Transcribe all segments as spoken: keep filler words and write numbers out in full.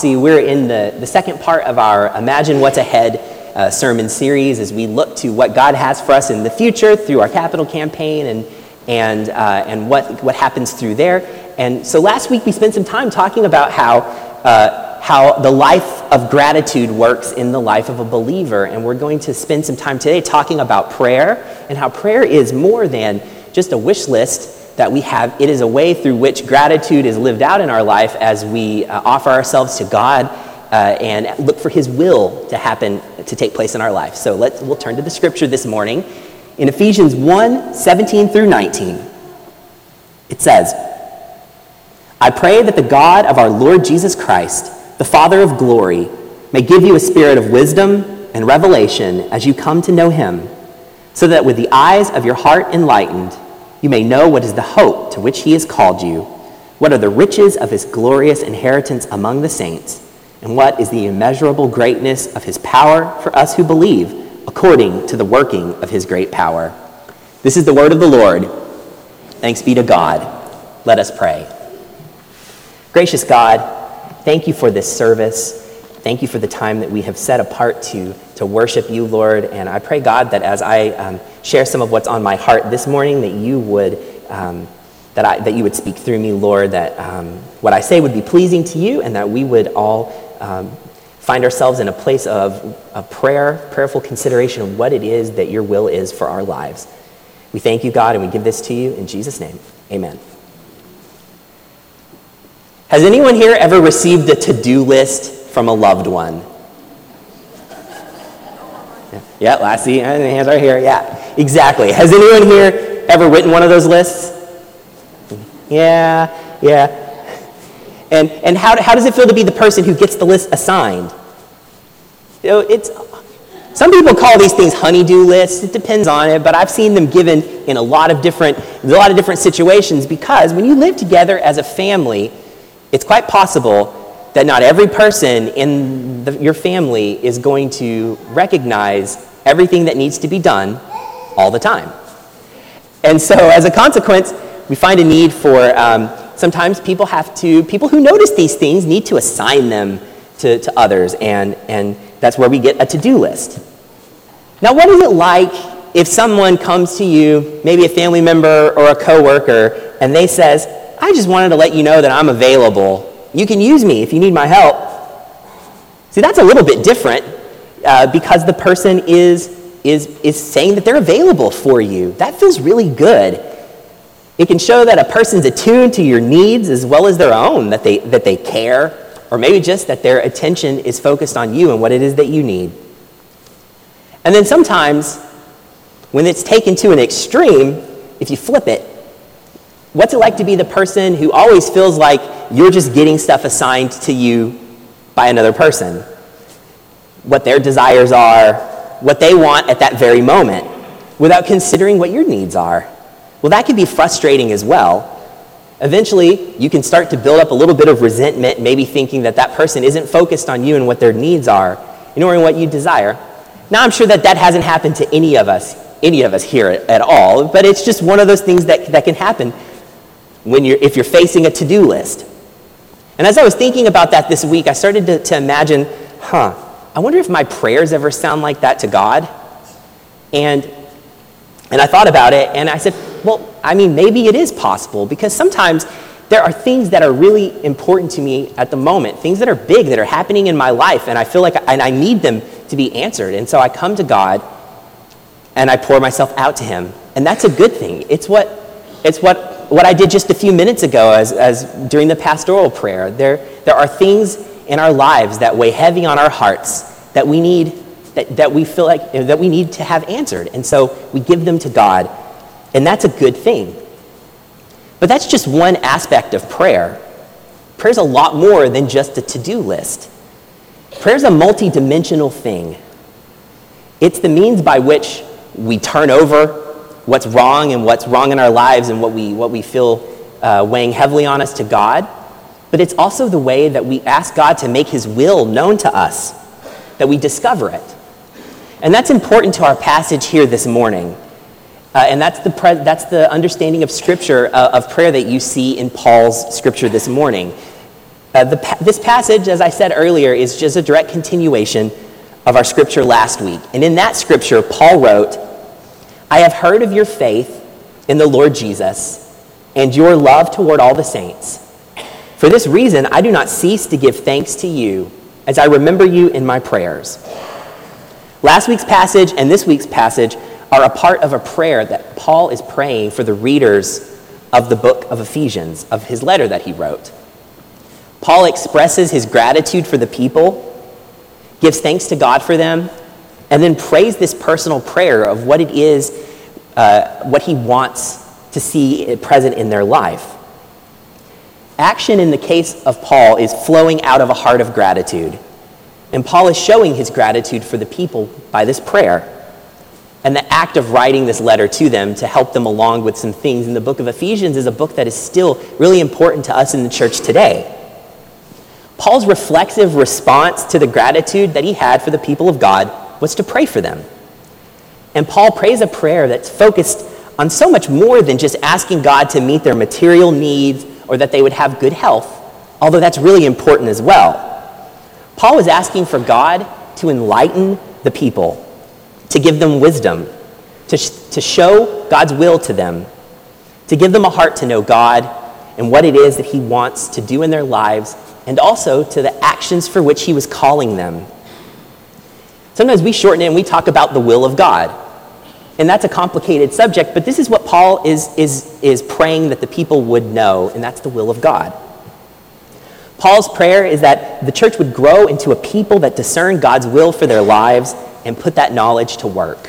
Prophecy. We're in the, the second part of our Imagine What's Ahead uh, sermon series as we look to what God has for us in the future through our capital campaign and and uh, and what, what happens through there. And so last week we spent some time talking about how uh, how the life of gratitude works in the life of a believer. And we're going to spend some time today talking about prayer and how prayer is more than just a wish list that we have. It is a way through which gratitude is lived out in our life as we uh, offer ourselves to God uh, and look for his will to happen, to take place in our life. So let's, we'll turn to the scripture this morning. In Ephesians one, seventeen through nineteen, it says, I pray that the God of our Lord Jesus Christ, the Father of glory, may give you a spirit of wisdom and revelation as you come to know him, so that with the eyes of your heart enlightened, you may know what is the hope to which he has called you, what are the riches of his glorious inheritance among the saints, and what is the immeasurable greatness of his power for us who believe, according to the working of his great power. This is the word of the Lord. Thanks be to God. Let us pray. Gracious God, thank you for this service. Thank you for the time that we have set apart to, to worship you, Lord. And I pray, God, that as I um, share some of what's on my heart this morning, that you would um, that I that you would speak through me, Lord. That um, what I say would be pleasing to you, and that we would all um, find ourselves in a place of, of prayer, prayerful consideration of what it is that your will is for our lives. We thank you, God, and we give this to you in Jesus' name. Amen. Has anyone here ever received a to-do list from a loved one? Yeah, Lassie, the hands are here. Yeah, exactly. Has anyone here ever written one of those lists? Yeah, yeah. And and how how does it feel to be the person who gets the list assigned? You know, it's some people call these things honey-do lists. It depends on it, but I've seen them given in a lot of different a lot of different situations, because when you live together as a family, it's quite possible that not every person in the, your family is going to recognize everything that needs to be done all the time. And so as a consequence, we find a need for, um, sometimes people have to, people who notice these things need to assign them to, to others, and, and that's where we get a to-do list. Now, what is it like if someone comes to you, maybe a family member or a coworker, and they says, I just wanted to let you know that I'm available. You can use me if you need my help. See, that's a little bit different uh, because the person is, is, is saying that they're available for you. That feels really good. It can show that a person's attuned to your needs as well as their own, that they, that they care, or maybe just that their attention is focused on you and what it is that you need. And then sometimes, when it's taken to an extreme, if you flip it, what's it like to be the person who always feels like you're just getting stuff assigned to you by another person? What their desires are, what they want at that very moment, without considering what your needs are. Well, that can be frustrating as well. Eventually, you can start to build up a little bit of resentment, maybe thinking that that person isn't focused on you and what their needs are, nor in what you desire. Now, I'm sure that that hasn't happened to any of us, any of us here at all, but it's just one of those things that, that can happen when you're, if you're facing a to-do list. And as I was thinking about that this week, I started to, to imagine, huh, I wonder if my prayers ever sound like that to God. And, and I thought about it, and I said, well, I mean, maybe it is possible, because sometimes there are things that are really important to me at the moment, things that are big, that are happening in my life, and I feel like I, and I need them to be answered. And so I come to God, and I pour myself out to him. And that's a good thing. It's what, it's what, what I did just a few minutes ago as, as during the pastoral prayer. There, there are things in our lives that weigh heavy on our hearts that we need, that, that we feel like, that we need to have answered. And so we give them to God, and that's a good thing. But that's just one aspect of prayer. Prayer's a lot more than just a to-do list. Prayer's a multi-dimensional thing. It's the means by which we turn over what's wrong and what's wrong in our lives and what we what we feel uh, weighing heavily on us to God. But it's also the way that we ask God to make his will known to us, that we discover it. And that's important to our passage here this morning. Uh, and that's the pre- that's the understanding of Scripture, uh, of prayer that you see in Paul's Scripture this morning. Uh, the, pa- this passage, as I said earlier, is just a direct continuation of our scripture last week. And in that scripture, Paul wrote, "I have heard of your faith in the Lord Jesus and your love toward all the saints. For this reason, I do not cease to give thanks to you as I remember you in my prayers." Last week's passage and this week's passage are a part of a prayer that Paul is praying for the readers of the book of Ephesians, of his letter that he wrote. Paul expresses his gratitude for the people, gives thanks to God for them, and then prays this personal prayer of what it is, uh, what he wants to see present in their life. Action in the case of Paul is flowing out of a heart of gratitude. And Paul is showing his gratitude for the people by this prayer. And the act of writing this letter to them to help them along with some things in the book of Ephesians is a book that is still really important to us in the church today. Paul's reflexive response to the gratitude that he had for the people of God was to pray for them. And Paul prays a prayer that's focused on so much more than just asking God to meet their material needs or that they would have good health, although that's really important as well. Paul was asking for God to enlighten the people, to give them wisdom, to, sh- to show God's will to them, to give them a heart to know God and what it is that he wants to do in their lives, and also to the actions for which he was calling them. Sometimes we shorten it and we talk about the will of God. And that's a complicated subject, but this is what Paul is, is, is praying that the people would know, and that's the will of God. Paul's prayer is that the church would grow into a people that discern God's will for their lives and put that knowledge to work.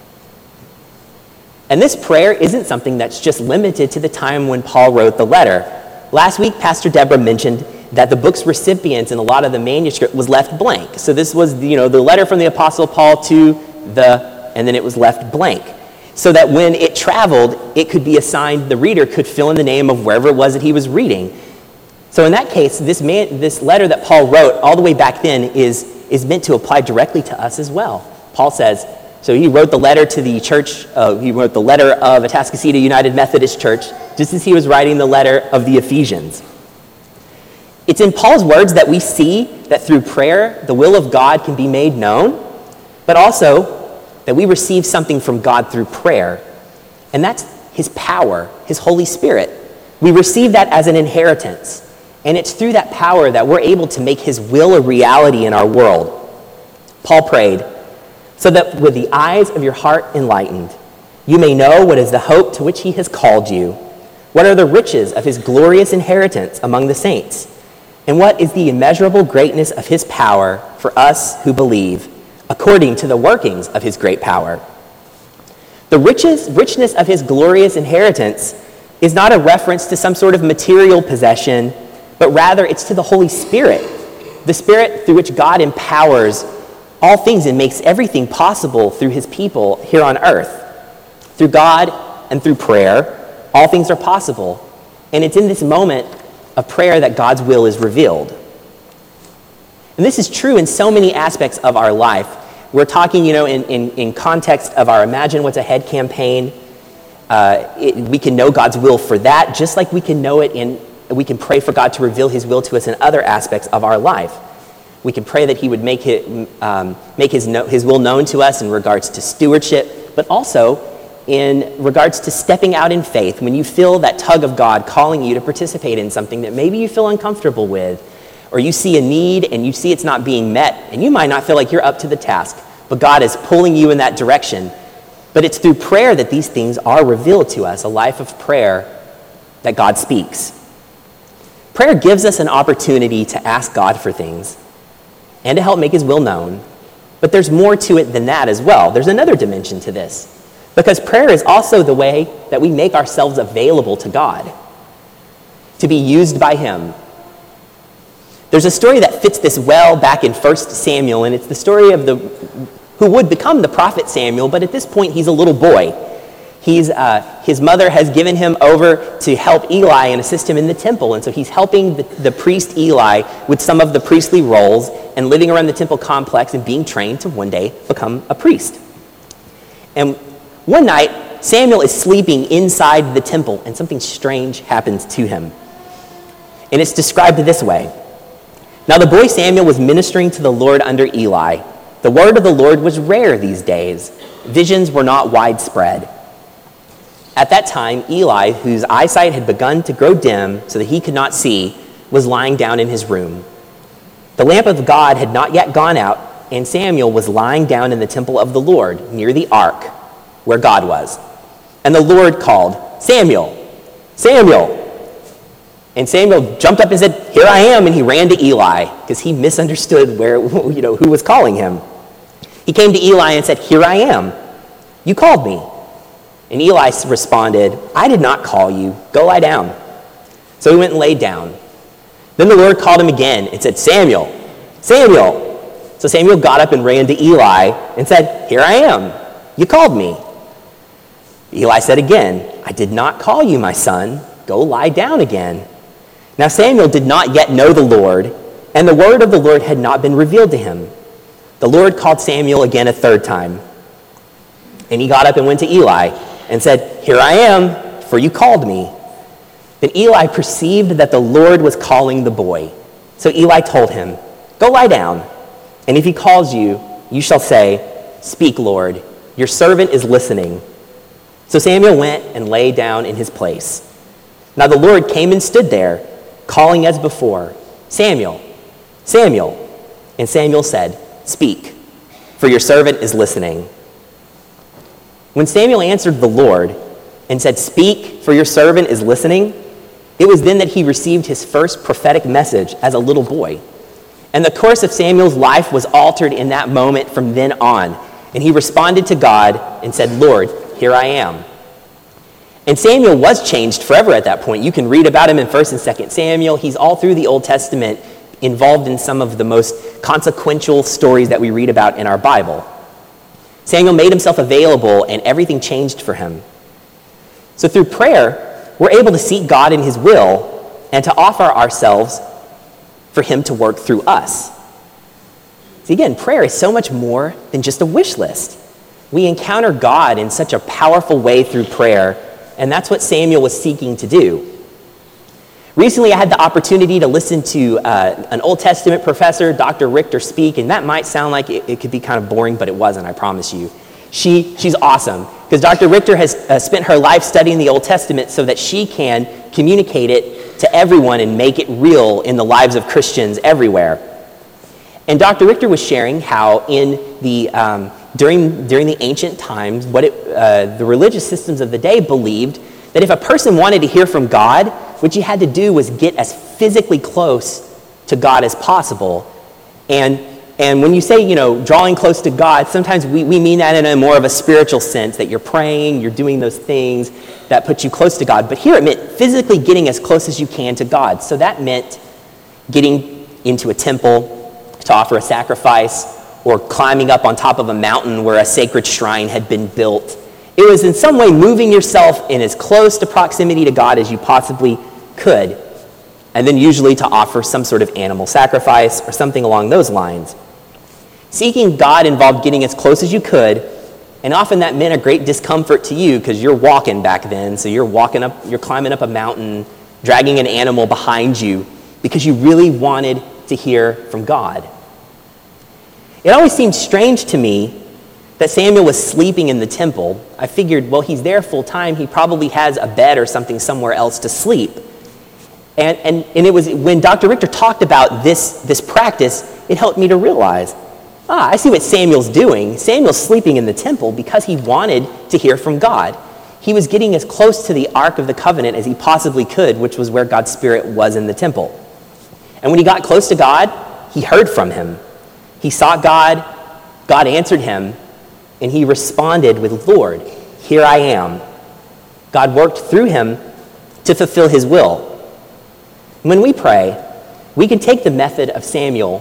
And this prayer isn't something that's just limited to the time when Paul wrote the letter. Last week, Pastor Deborah mentioned that the book's recipients and a lot of the manuscript was left blank. So this was, you know, the letter from the Apostle Paul to the, and then it was left blank. So that when it traveled, it could be assigned, the reader could fill in the name of wherever it was that he was reading. So in that case, this man, this letter that Paul wrote all the way back then is, is meant to apply directly to us as well. Paul says, so he wrote the letter to the church, uh, he wrote the letter of Atascocita United Methodist Church, just as he was writing the letter of the Ephesians. It's in Paul's words that we see that through prayer, the will of God can be made known, but also that we receive something from God through prayer, and that's his power, his Holy Spirit. We receive that as an inheritance, and it's through that power that we're able to make his will a reality in our world. Paul prayed, so that with the eyes of your heart enlightened, you may know what is the hope to which he has called you, what are the riches of his glorious inheritance among the saints, and what is the immeasurable greatness of his power for us who believe, according to the workings of his great power. The riches, richness of his glorious inheritance is not a reference to some sort of material possession, but rather it's to the Holy Spirit, the Spirit through which God empowers all things and makes everything possible through his people here on earth. Through God and through prayer, all things are possible. And it's in this moment of prayer that God's will is revealed. And this is true in so many aspects of our life. We're talking, you know, in, in, in context of our Imagine What's Ahead campaign. Uh, it, we can know God's will for that, just like we can know it in, we can pray for God to reveal his will to us in other aspects of our life. We can pray that he would make, it, um, make his, no, his will known to us in regards to stewardship, but also in regards to stepping out in faith. When you feel that tug of God calling you to participate in something that maybe you feel uncomfortable with, or you see a need and you see it's not being met, and you might not feel like you're up to the task, but God is pulling you in that direction. But it's through prayer that these things are revealed to us, a life of prayer that God speaks. Prayer gives us an opportunity to ask God for things and to help make his will known. But there's more to it than that as well. There's another dimension to this. Because prayer is also the way that we make ourselves available to God, to be used by him. There's a story that fits this well back in First Samuel, and it's the story of the who would become the prophet Samuel, but at this point he's a little boy. He's, uh, his mother has given him over to help Eli and assist him in the temple, and so he's helping the, the priest Eli with some of the priestly roles and living around the temple complex and being trained to one day become a priest. And one night, Samuel is sleeping inside the temple, and something strange happens to him. And it's described this way. Now the boy Samuel was ministering to the Lord under Eli. The word of the Lord was rare these days. Visions were not widespread. At that time, Eli, whose eyesight had begun to grow dim so that he could not see, was lying down in his room. The lamp of God had not yet gone out, and Samuel was lying down in the temple of the Lord near the ark where God was. And the Lord called, "Samuel, Samuel." And Samuel jumped up and said, "Here I am," and he ran to Eli because he misunderstood where, you know, who was calling him. He came to Eli and said, "Here I am. You called me." And Eli responded, "I did not call you. Go lie down." So he went and laid down. Then the Lord called him again and said, "Samuel, Samuel." So Samuel got up and ran to Eli and said, "Here I am. You called me." Eli said again, "I did not call you, my son. Go lie down again." Now Samuel did not yet know the Lord, and the word of the Lord had not been revealed to him. The Lord called Samuel again a third time. And he got up and went to Eli and said, "Here I am, for you called me." Then Eli perceived that the Lord was calling the boy. So Eli told him, "Go lie down, and if he calls you, you shall say, 'Speak, Lord, your servant is listening.'" So Samuel went and lay down in his place. Now the Lord came and stood there, calling as before, "Samuel, Samuel." And Samuel said, "Speak, for your servant is listening." When Samuel answered the Lord and said, "Speak, for your servant is listening," it was then that he received his first prophetic message as a little boy. And the course of Samuel's life was altered in that moment from then on. And he responded to God and said, "Lord, here I am." And Samuel was changed forever at that point. You can read about him in First and Second Samuel. He's all through the Old Testament involved in some of the most consequential stories that we read about in our Bible. Samuel made himself available, and everything changed for him. So through prayer, we're able to seek God in his will and to offer ourselves for him to work through us. See, again, prayer is so much more than just a wish list. We encounter God in such a powerful way through prayer, and that's what Samuel was seeking to do. Recently, I had the opportunity to listen to uh, an Old Testament professor, Doctor Richter, speak, and that might sound like it, it could be kind of boring, but it wasn't, I promise you. She, she's awesome, because Doctor Richter has uh, spent her life studying the Old Testament so that she can communicate it to everyone and make it real in the lives of Christians everywhere. And Doctor Richter was sharing how in the um, during during the ancient times, what it, uh, the religious systems of the day believed that if a person wanted to hear from God, what you had to do was get as physically close to God as possible. And and when you say, you know, drawing close to God, sometimes we, we mean that in a more of a spiritual sense, that you're praying, you're doing those things that put you close to God. But here it meant physically getting as close as you can to God. So that meant getting into a temple to offer a sacrifice, or climbing up on top of a mountain where a sacred shrine had been built. It was in some way moving yourself in as close to proximity to God as you possibly could, and then usually to offer some sort of animal sacrifice or something along those lines. Seeking God involved getting as close as you could, and often that meant a great discomfort to you because you're walking back then, so you're walking up, you're climbing up a mountain, dragging an animal behind you because you really wanted to hear from God. It always seemed strange to me that Samuel was sleeping in the temple. I figured, well, he's there full time. He probably has a bed or something somewhere else to sleep. And, and, and it was when Doctor Richter talked about this, this practice, it helped me to realize, ah, I see what Samuel's doing. Samuel's sleeping in the temple because he wanted to hear from God. He was getting as close to the Ark of the Covenant as he possibly could, which was where God's Spirit was in the temple. And when he got close to God, he heard from him. He sought God, God answered him, and he responded with, "Lord, here I am." God worked through him to fulfill his will. When we pray, we can take the method of Samuel,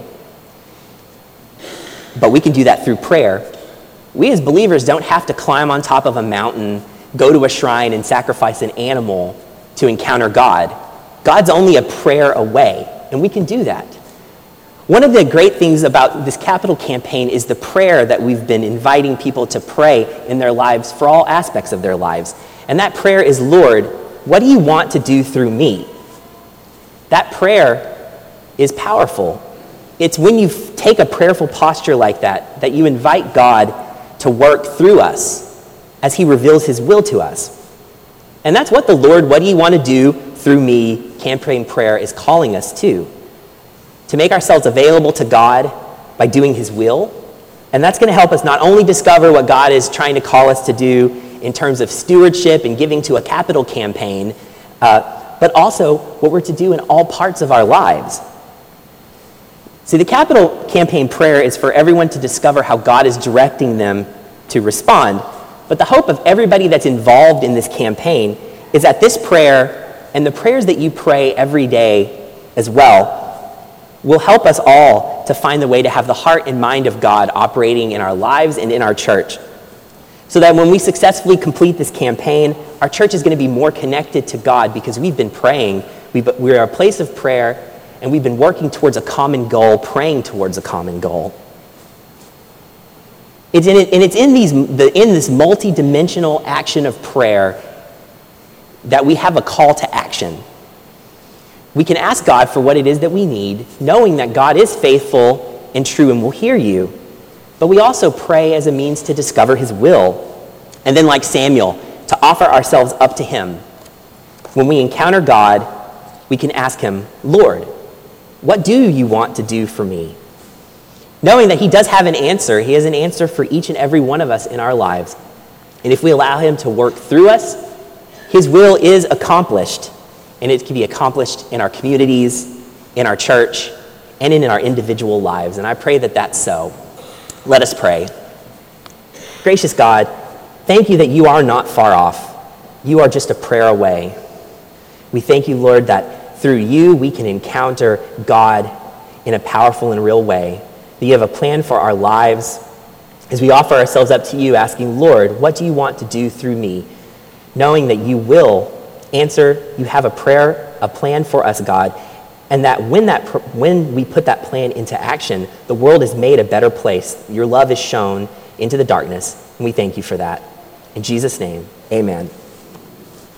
but we can do that through prayer. We as believers don't have to climb on top of a mountain, go to a shrine, and sacrifice an animal to encounter God. God's only a prayer away, and we can do that. One of the great things about this capital campaign is the prayer that we've been inviting people to pray in their lives for all aspects of their lives. And that prayer is, "Lord, what do you want to do through me?" That prayer is powerful. It's when you take a prayerful posture like that, that you invite God to work through us as he reveals his will to us. And that's what the Lord, what do you want to do through me, campaign prayer is calling us to. To make ourselves available to God by doing his will. And that's going to help us not only discover what God is trying to call us to do in terms of stewardship and giving to a capital campaign, uh, but also what we're to do in all parts of our lives. See, the capital campaign prayer is for everyone to discover how God is directing them to respond. But the hope of everybody that's involved in this campaign is that this prayer and the prayers that you pray every day as well will help us all to find the way to have the heart and mind of God operating in our lives and in our church. So that when we successfully complete this campaign, our church is going to be more connected to God because we've been praying. We've, we're a place of prayer, and we've been working towards a common goal, praying towards a common goal. It's in it, and it's in these the, in this multi-dimensional action of prayer that we have a call to action. We can ask God for what it is that we need, knowing that God is faithful and true and will hear you. But we also pray as a means to discover his will. And then, like Samuel, to offer ourselves up to him. When we encounter God, we can ask him, Lord, what do you want to do for me? Knowing that he does have an answer. He has an answer for each and every one of us in our lives. And if we allow him to work through us, his will is accomplished. And it can be accomplished in our communities, in our church, and in our individual lives. And I pray that that's so. Let us pray. Gracious God, thank you that you are not far off. You are just a prayer away. We thank you, Lord, that through you we can encounter God in a powerful and real way. That you have a plan for our lives as we offer ourselves up to you, asking, Lord, what do you want to do through me? Knowing that you will answer, you have a prayer, a plan for us, God, and that when that when we put that plan into action, the world is made a better place. Your love is shown into the darkness, and we thank you for that. In Jesus' name, amen.